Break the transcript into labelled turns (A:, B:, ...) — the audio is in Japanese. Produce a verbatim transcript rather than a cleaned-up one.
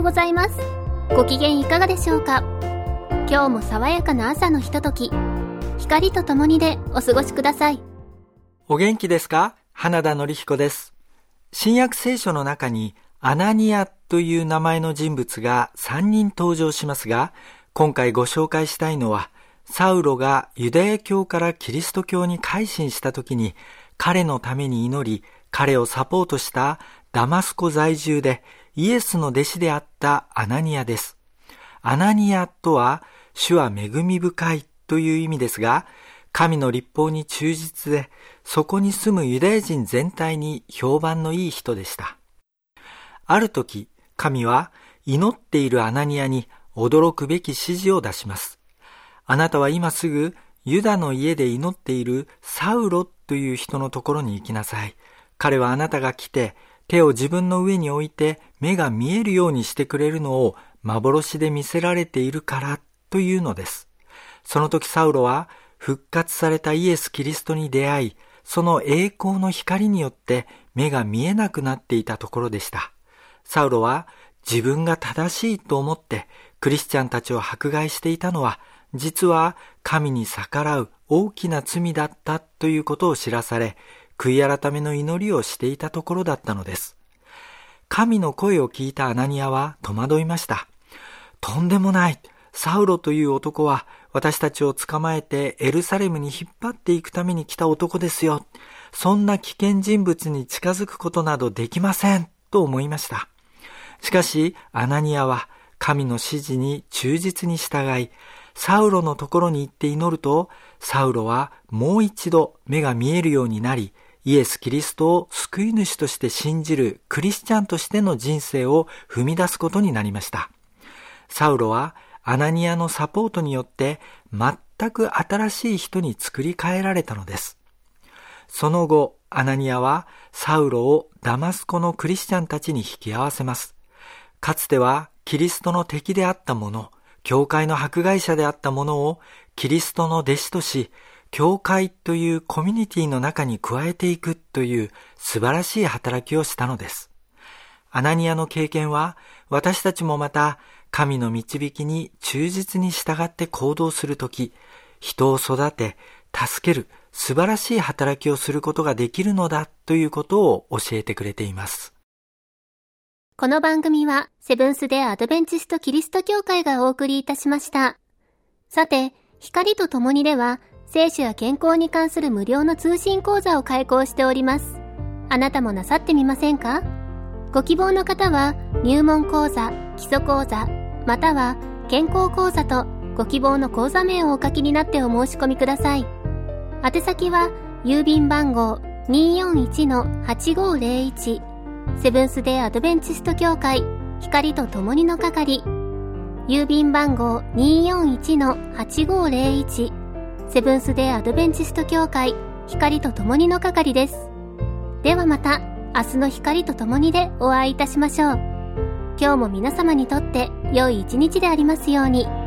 A: ございます。ご機嫌いかがでしょうか。今日も爽やかな朝のひととき、光とともにでお過ごしください。
B: お元気ですか？花田典彦です。新約聖書の中にアナニアという名前の人物がさんにん登場しますが、今回ご紹介したいのは、サウロがユダヤ教からキリスト教に改心した時に、彼のために祈り、彼をサポートしたダマスコ在住でイエスの弟子であったアナニアです。アナニアとは、主は恵み深いという意味ですが、神の律法に忠実で、そこに住むユダヤ人全体に評判のいい人でした。ある時、神は祈っているアナニアに驚くべき指示を出します。あなたは今すぐユダの家で祈っているサウロという人のところに行きなさい。彼はあなたが来て手を自分の上に置いて目が見えるようにしてくれるのを幻で見せられているからというのです。その時サウロは復活されたイエス・キリストに出会い、その栄光の光によって目が見えなくなっていたところでした。サウロは自分が正しいと思ってクリスチャンたちを迫害していたのは、実は神に逆らう大きな罪だったということを知らされ、悔い改めの祈りをしていたところだったのです。神の声を聞いたアナニアは戸惑いました。とんでもない。サウロという男は私たちを捕まえてエルサレムに引っ張っていくために来た男ですよ。そんな危険人物に近づくことなどできませんと思いました。しかしアナニアは神の指示に忠実に従い、サウロのところに行って祈ると、サウロはもう一度目が見えるようになり、イエス・キリストを救い主として信じるクリスチャンとしての人生を踏み出すことになりました。サウロはアナニアのサポートによって全く新しい人に作り変えられたのです。その後、アナニアはサウロをダマスコのクリスチャンたちに引き合わせます。かつてはキリストの敵であった者、教会の迫害者であった者をキリストの弟子とし、教会というコミュニティの中に加えていくという素晴らしい働きをしたのです。アナニアの経験は私たちもまた神の導きに忠実に従って行動するとき、人を育て、助ける素晴らしい働きをすることができるのだということを教えてくれています。
A: この番組はセブンス・デ・アドベンチスト・キリスト教会がお送りいたしました。さて、光とともにでは聖書や健康に関する無料の通信講座を開講しております。あなたもなさってみませんか？ご希望の方は入門講座、基礎講座、または健康講座とご希望の講座名をお書きになってお申し込みください。宛先は郵便番号 にーよんいちのはちごーぜろいち セブンス・デ・アドベンチスト教会光とともにの係、郵便番号 にーよんいちのはちごーぜろいち セブンス・デ・アドベンチスト教会光とともにの係です。ではまた明日の光とともにでお会いいたしましょう。今日も皆様にとって良い一日でありますように。